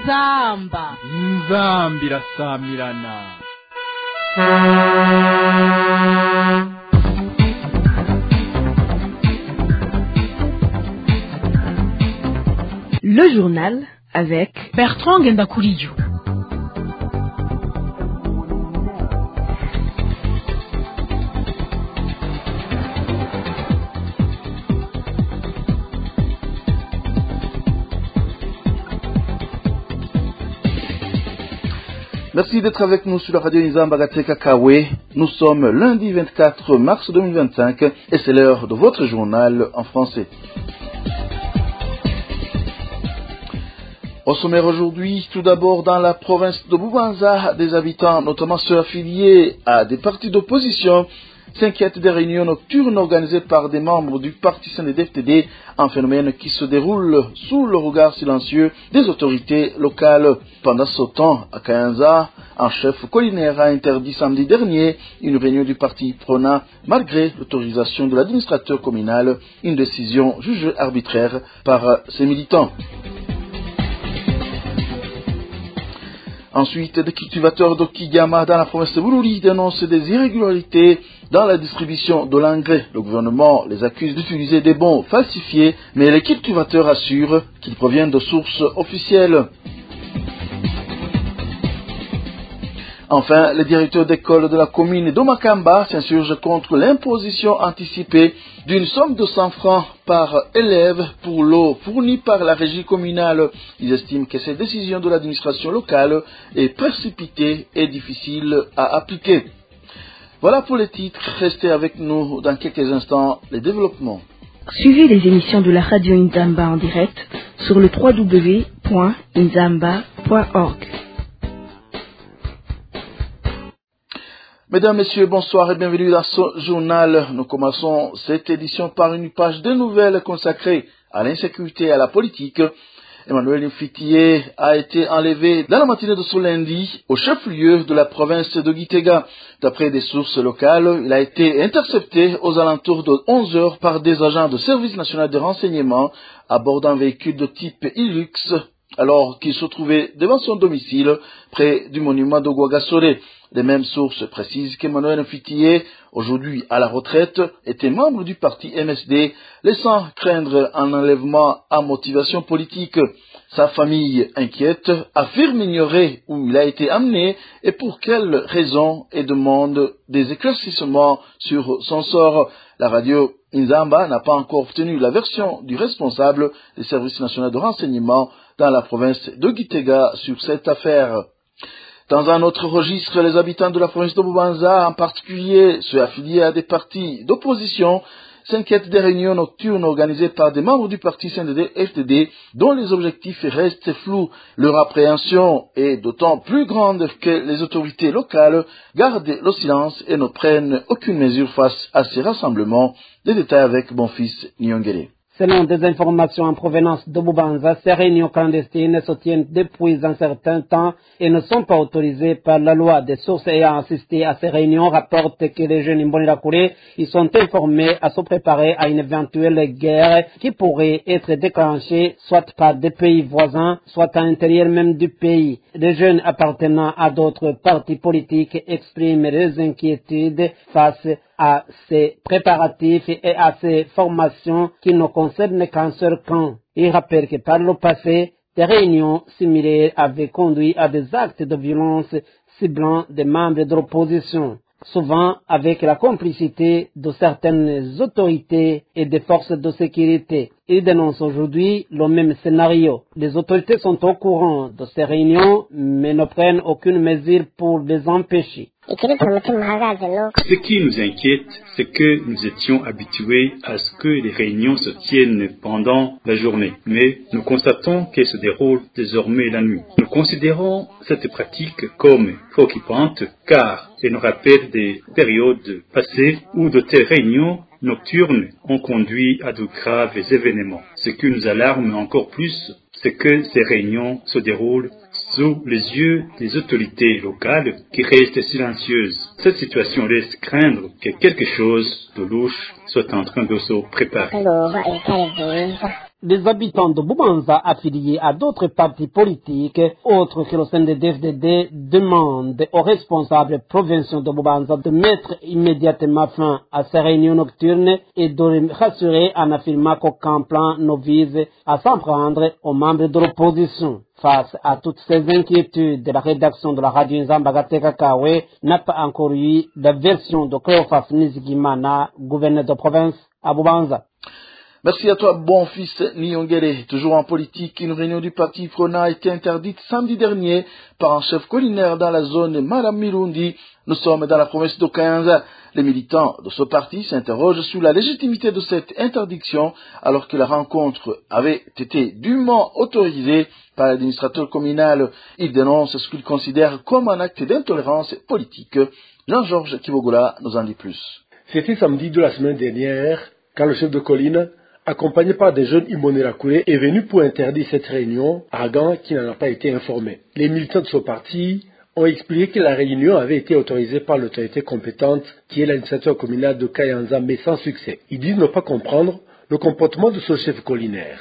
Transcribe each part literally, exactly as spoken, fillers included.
inzamba inzamba irasamirana. Le journal avec Bertrand Ngendakuriyo. Merci d'être avec nous sur la radio Nzamba Gateka Kawe. Nous sommes lundi vingt-quatre mars deux mille vingt-cinq et c'est l'heure de votre journal en français. Au sommaire aujourd'hui, tout d'abord dans la province de Bubanza, des habitants, notamment ceux affiliés à des partis d'opposition, s'inquiètent des réunions nocturnes organisées par des membres du parti C N D D F T D, un phénomène qui se déroule sous le regard silencieux des autorités locales. Pendant ce temps, à Kayanza, un chef collinaire a interdit samedi dernier une réunion du parti Prona, malgré l'autorisation de l'administrateur communal, une décision jugée arbitraire par ses militants. Ensuite, des cultivateurs d'Okigama dans la province de Bururi dénoncent des irrégularités dans la distribution de l'engrais. Le gouvernement les accuse d'utiliser des bons falsifiés, mais les cultivateurs assurent qu'ils proviennent de sources officielles. Enfin, les directeurs d'école de la commune d'Omakamba s'insurgent contre l'imposition anticipée d'une somme de cent francs par élève pour l'eau fournie par la régie communale. Ils estiment que cette décision de l'administration locale est précipitée et difficile à appliquer. Voilà pour les titres. Restez avec nous dans quelques instants, les développements. Suivez les émissions de la radio Nzamba en direct sur le w w w point nzamba point org. Mesdames, Messieurs, bonsoir et bienvenue dans ce journal. Nous commençons cette édition par une page de nouvelles consacrée à l'insécurité et à la politique. Emmanuel Mfitié a été enlevé dans la matinée de ce lundi au chef-lieu de la province de Gitega. D'après des sources locales, il a été intercepté aux alentours de onze heures par des agents de service national de renseignement à bord d'un véhicule de type Hilux, alors qu'il se trouvait devant son domicile près du monument de Guagasore. Les mêmes sources précisent qu'Emmanuel Mfitié, aujourd'hui à la retraite, était membre du parti M S D, laissant craindre un enlèvement à motivation politique. Sa famille, inquiète, affirme ignorer où il a été amené et pour quelles raisons et demande des éclaircissements sur son sort. La radio Nzamba n'a pas encore obtenu la version du responsable des services nationaux de renseignement dans la province de Gitega sur cette affaire. Dans un autre registre, les habitants de la province de Bubanza, en particulier ceux affiliés à des partis d'opposition, s'inquiètent des réunions nocturnes organisées par des membres du parti C N D D F T D dont les objectifs restent flous. Leur appréhension est d'autant plus grande que les autorités locales gardent le silence et ne prennent aucune mesure face à ces rassemblements. Des détails avec mon fils Nyongere. Selon des informations en provenance de Bubanza, ces réunions clandestines se tiennent depuis un certain temps et ne sont pas autorisées par la loi. Des sources ayant assisté à ces réunions rapportent que les jeunes Imbonerakure y sont informés à se préparer à une éventuelle guerre qui pourrait être déclenchée soit par des pays voisins, soit à l'intérieur même du pays. Les jeunes appartenant à d'autres partis politiques expriment des inquiétudes face à ces préparatifs et à ces formations qui ne concernent qu'un seul camp. Il rappelle que par le passé, des réunions similaires avaient conduit à des actes de violence ciblant des membres de l'opposition, souvent avec la complicité de certaines autorités et des forces de sécurité. Il dénonce aujourd'hui le même scénario. Les autorités sont au courant de ces réunions, mais ne prennent aucune mesure pour les empêcher. Ce qui nous inquiète, c'est que nous étions habitués à ce que les réunions se tiennent pendant la journée, mais nous constatons qu'elles se déroulent désormais la nuit. Nous considérons cette pratique comme préoccupante car elle nous rappelle des périodes passées où de telles réunions nocturnes ont conduit à de graves événements. Ce qui nous alarme encore plus, c'est que ces réunions se déroulent sous les yeux des autorités locales qui restent silencieuses. Cette situation laisse craindre que quelque chose de louche soit en train de se préparer. des habitants de Boubanza affiliés à d'autres partis politiques, autres que le C N D D F D D, demandent aux responsables provinciaux de Boubanza de mettre immédiatement fin à ces réunions nocturnes et de les rassurer en affirmant qu'aucun plan ne vise à s'en prendre aux membres de l'opposition. Face à toutes ces inquiétudes, la rédaction de la radio Nzamba Gateka Kawe n'a pas encore eu la version de Cléophas Nizigimana, gouverneur de province à Boubanza. Merci à toi, bon fils Niongere. Toujours en politique, une réunion du parti Prona a été interdite samedi dernier par un chef collinaire dans la zone Maramirundi. Nous sommes dans la province de Kayanza. Les militants de ce parti s'interrogent sur la légitimité de cette interdiction alors que la rencontre avait été dûment autorisée par l'administrateur communal. Ils dénoncent ce qu'ils considèrent comme un acte d'intolérance politique. Jean-Georges Kibogola nous en dit plus. C'était samedi de la semaine dernière quand le chef de colline, accompagné par des jeunes Imbonerakure, est venu pour interdire cette réunion, arguant qu'il n'en a pas été informé. Les militants de ce parti ont expliqué que la réunion avait été autorisée par l'autorité compétente, qui est l'administrateur communal de Kayanza, mais sans succès. Ils disent ne pas comprendre le comportement de ce chef collinaire.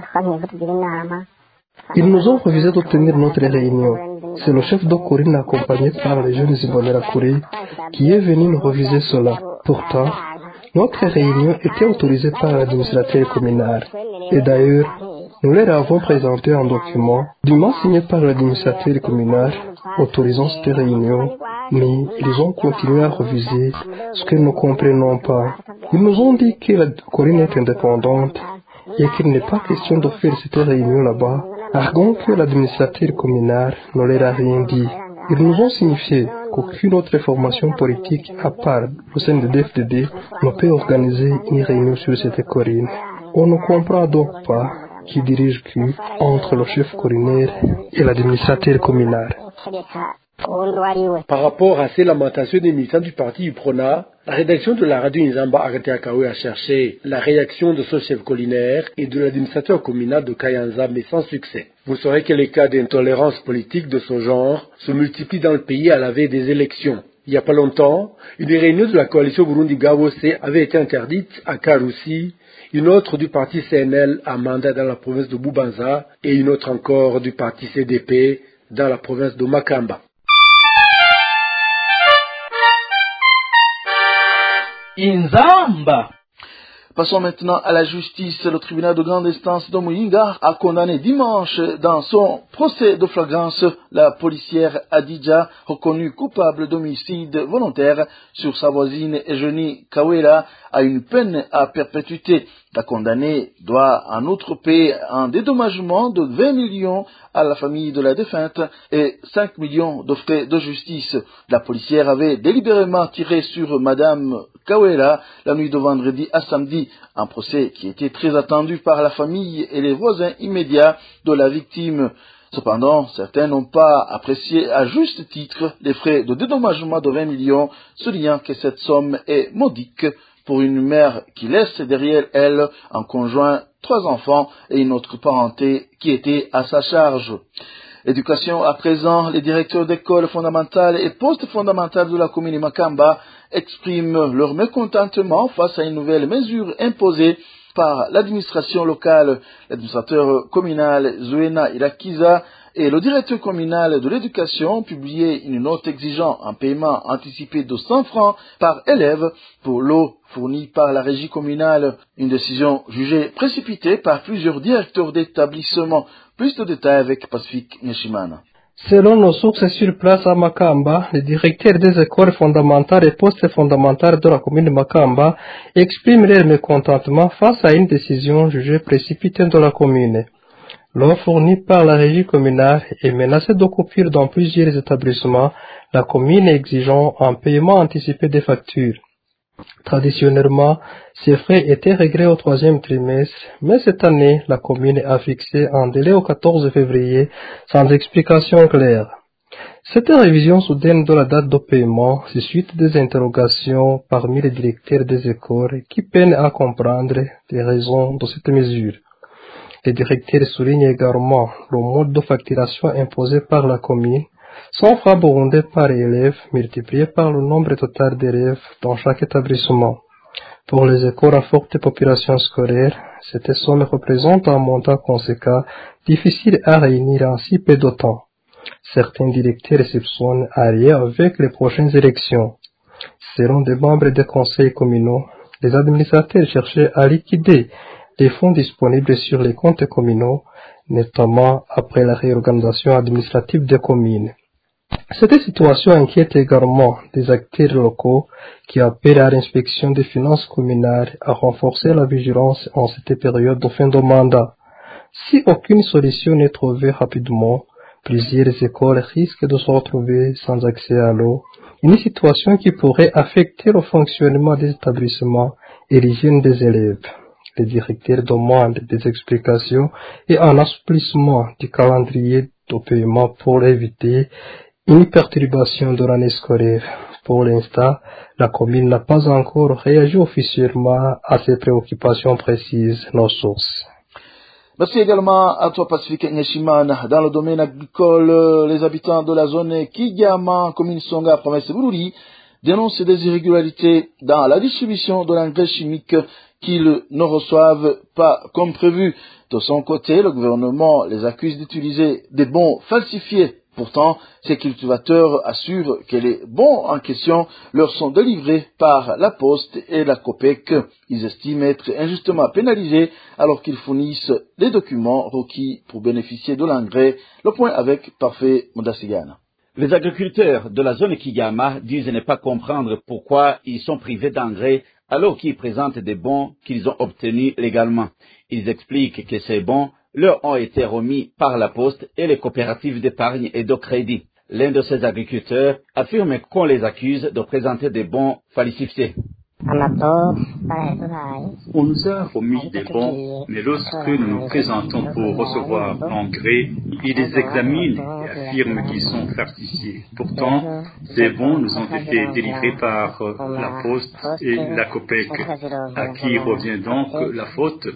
Ils nous ont refusé d'obtenir notre réunion. C'est le chef de Corinne accompagné par les jeunes Imbonerakure qui est venu nous refuser cela. Pourtant, notre réunion était autorisée par l'administrateur communal. Et d'ailleurs, nous leur avons présenté un document dûment signé par l'administrateur communal autorisant cette réunion, mais ils ont continué à refuser ce que nous ne comprenons pas. Ils nous ont dit que la Corinne est indépendante et qu'il n'est pas question de faire cette réunion là-bas, arguant que l'administrateur communal ne leur a rien dit. Ils nous ont signifié qu'aucune autre formation politique, à part le C N D D F D D, ne peut organiser une réunion sur cette Corinne. On ne comprend donc pas qui dirige qui entre le chef collinaire et l'administrateur communal. Par rapport à ces lamentations des militants du parti UPRONA, la rédaction de la radio Nzamba Agateakawe a cherché la réaction de ce chef collinaire et de l'administrateur communal de Kayanza, mais sans succès. Vous saurez que les cas d'intolérance politique de ce genre se multiplient dans le pays à la veille des élections. Il n'y a pas longtemps, une réunion de la coalition Burundi Gawose avait été interdite à Karusi, une autre du parti C N L à Manda dans la province de Boubanza et une autre encore du parti C D P dans la province de Makamba. Inzamba. Passons maintenant à la justice. Le tribunal de grande instance de Muyinga a condamné dimanche dans son procès de flagrance la policière Adidja, reconnue coupable d'homicide volontaire sur sa voisine Eugénie Kawela, à une peine à perpétuité. La condamnée doit en outre payer un dédommagement de vingt millions à la famille de la défunte et cinq millions de frais de justice. La policière avait délibérément tiré sur Madame Kawela la nuit de vendredi à samedi, un procès qui était très attendu par la famille et les voisins immédiats de la victime. Cependant, certains n'ont pas apprécié à juste titre les frais de dédommagement de vingt millions, soulignant que cette somme est modique pour une mère qui laisse derrière elle un conjoint, trois enfants et une autre parenté qui était à sa charge. Éducation à présent, les directeurs d'écoles fondamentales et post-fondamentales de la commune Makamba expriment leur mécontentement face à une nouvelle mesure imposée par l'administration locale. L'administrateur communal Zuena Irakiza et le directeur communal de l'éducation ont publié une note exigeant un paiement anticipé de cent francs par élève pour l'eau fournie par la régie communale. Une décision jugée précipitée par plusieurs directeurs d'établissement. Plus de détails avec Pacifique Neshimana. Selon nos sources sur place à Makamba, le directeur des écoles fondamentales et post-fondamentales de la commune de Makamba exprime leur mécontentement face à une décision jugée précipitée de la commune. L'eau fournie par la régie communale est menacée de coupure dans plusieurs établissements, la commune exigeant un paiement anticipé des factures. Traditionnellement, ces frais étaient réglés au troisième trimestre, mais cette année, la commune a fixé un délai au quatorze février sans explication claire. Cette révision soudaine de la date de paiement suscite des interrogations parmi les directeurs des écoles qui peinent à comprendre les raisons de cette mesure. Les directeurs soulignent également le mode de facturation imposé par la commune, cent francs burundais par élève multiplié par le nombre total d'élèves dans chaque établissement. Pour les écoles à forte population scolaire, cette somme représente un montant conséquent, difficile à réunir en si peu de temps. Certains directeurs soupçonnent à rien avec les prochaines élections. Selon des membres des conseils communaux, les administrateurs cherchaient à liquider les fonds disponibles sur les comptes communaux, notamment après la réorganisation administrative des communes. Cette situation inquiète également des acteurs locaux qui appellent à l'inspection des finances communales à renforcer la vigilance en cette période de fin de mandat. Si aucune solution n'est trouvée rapidement, plusieurs écoles risquent de se retrouver sans accès à l'eau, une situation qui pourrait affecter le fonctionnement des établissements et l'hygiène des élèves. Les directeurs demandent des explications et un assouplissement du calendrier de paiement pour éviter une perturbation de l'année scolaire. Pour l'instant, la commune n'a pas encore réagi officiellement à ces préoccupations précises, nos sources. Merci également à toi, Pacifique Nyeshimana. Dans le domaine agricole, les habitants de la zone Kigama, commune Songa, province de Bururi, dénoncent des irrégularités dans la distribution de l'engrais chimique qu'ils ne reçoivent pas comme prévu. De son côté, le gouvernement les accuse d'utiliser des bons falsifiés. Pourtant, ces cultivateurs assurent que les bons en question leur sont délivrés par la Poste et la COPEC. Ils estiment être injustement pénalisés alors qu'ils fournissent les documents requis pour bénéficier de l'engrais. Le point avec Parfait Modasigana. Les agriculteurs de la zone Kigama disent ne pas comprendre pourquoi ils sont privés d'engrais alors qu'ils présentent des bons qu'ils ont obtenus légalement. Ils expliquent que ces bons leur ont été remis par la Poste et les coopératives d'épargne et de crédit. L'un de ces agriculteurs affirme qu'on les accuse de présenter des bons falsifiés. On nous a remis des bons, mais lorsque nous nous présentons pour recevoir l'engrais, ils les examinent et affirment qu'ils sont falsifiés. Pourtant, ces bons nous ont été délivrés par la Poste et la COPEC. À qui revient donc la faute?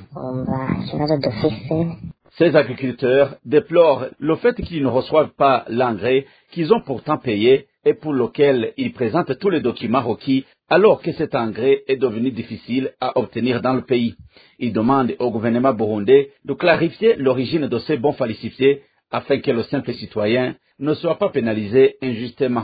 Ces agriculteurs déplorent le fait qu'ils ne reçoivent pas l'engrais qu'ils ont pourtant payé et pour lequel ils présentent tous les documents requis alors que cet engrais est devenu difficile à obtenir dans le pays. Ils demandent au gouvernement burundais de clarifier l'origine de ces bons falsifiés afin que le simple citoyen ne soit pas pénalisé injustement.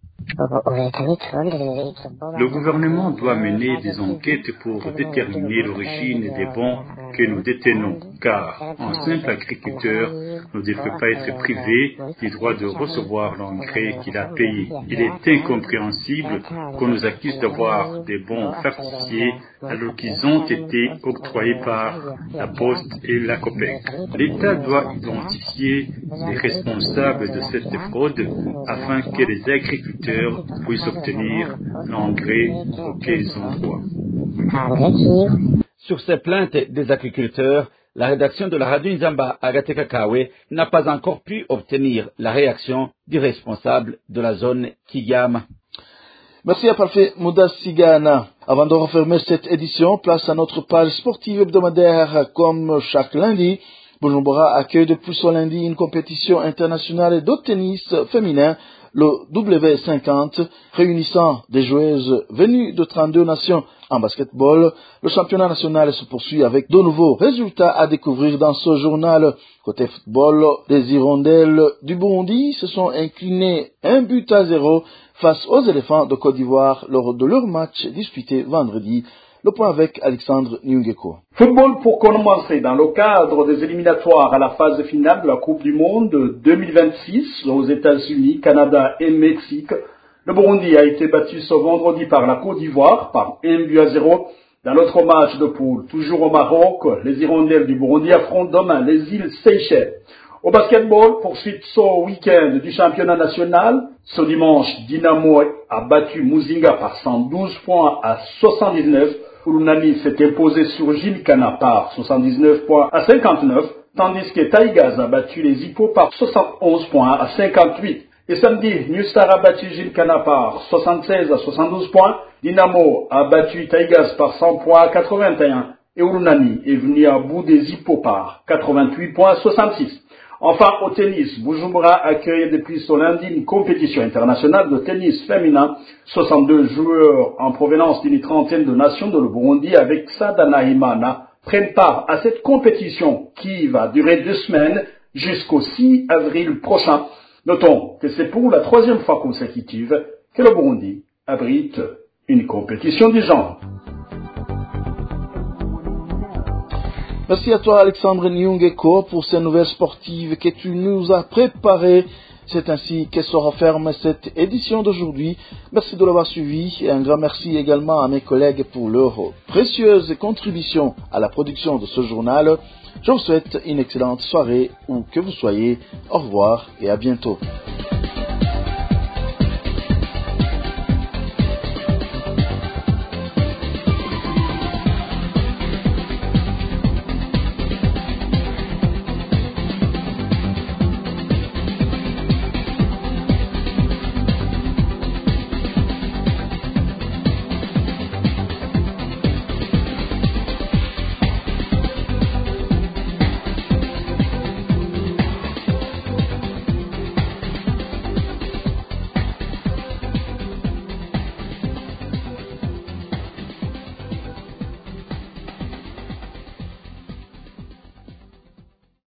Le gouvernement doit mener des enquêtes pour déterminer l'origine des bons que nous détenons, car un simple agriculteur ne devrait pas être privé du droit de recevoir l'engrais qu'il a payé. Il est incompréhensible qu'on nous accuse d'avoir des bons falsifiés alors qu'ils ont été octroyés par la Poste et la COPEC. L'État doit identifier les responsables de cette fraude afin que les agriculteurs puissent obtenir l'engrais auquel ils ont droit. Sur ces plaintes des agriculteurs, la rédaction de la radio Nzamba Agatekakawe n'a pas encore pu obtenir la réaction du responsable de la zone Kigama. Merci à Parfait Modasigana. Avant de refermer cette édition, place à notre page sportive hebdomadaire comme chaque lundi. Bujumbura accueille depuis ce lundi une compétition internationale de tennis féminin, le W cinquante, réunissant des joueuses venues de trente-deux nations. En basketball, le championnat national se poursuit avec de nouveaux résultats à découvrir dans ce journal. Côté football, les Hirondelles du Burundi se sont inclinés un but à zéro face aux éléphants de Côte d'Ivoire lors de leur match disputé vendredi. Le point avec Alexandre Nyungeko. Football pour commencer dans le cadre des éliminatoires à la phase finale de la Coupe du Monde deux mille vingt-six aux États-Unis, Canada et Mexique. Le Burundi a été battu ce vendredi par la Côte d'Ivoire par un but à zéro. Dans l'autre match de poule, toujours au Maroc, les Hirondelles du Burundi affrontent demain les îles Seychelles. Au basketball, poursuite ce week-end du championnat national. Ce dimanche, Dynamo a battu Muzinga par cent douze points à soixante-dix-neuf. Urunani s'est imposé sur Gymkhana par soixante-dix-neuf points à cinquante-neuf, tandis que Taïgaz a battu les Hippos par soixante-onze points à cinquante-huit. Et samedi, New Star a battu Gymkhana par soixante-seize à soixante-douze points, Dynamo a battu Taïgaz par cent points à quatre-vingt-un, et Urunani est venu à bout des Hippos par quatre-vingt-huit points à soixante-six. Enfin, au tennis, Bujumbura accueille depuis ce lundi une compétition internationale de tennis féminin. soixante-deux joueurs en provenance d'une trentaine de nations de le Burundi avec Sadana Imana prennent part à cette compétition qui va durer deux semaines jusqu'au six avril prochain. Notons que c'est pour la troisième fois consécutive que le Burundi abrite une compétition du genre. Merci à toi Alexandre Nyungeko pour ces nouvelles sportives que tu nous as préparées. C'est ainsi que se referme cette édition d'aujourd'hui. Merci de l'avoir suivi et un grand merci également à mes collègues pour leur précieuse contribution à la production de ce journal. Je vous souhaite une excellente soirée où que vous soyez. Au revoir et à bientôt.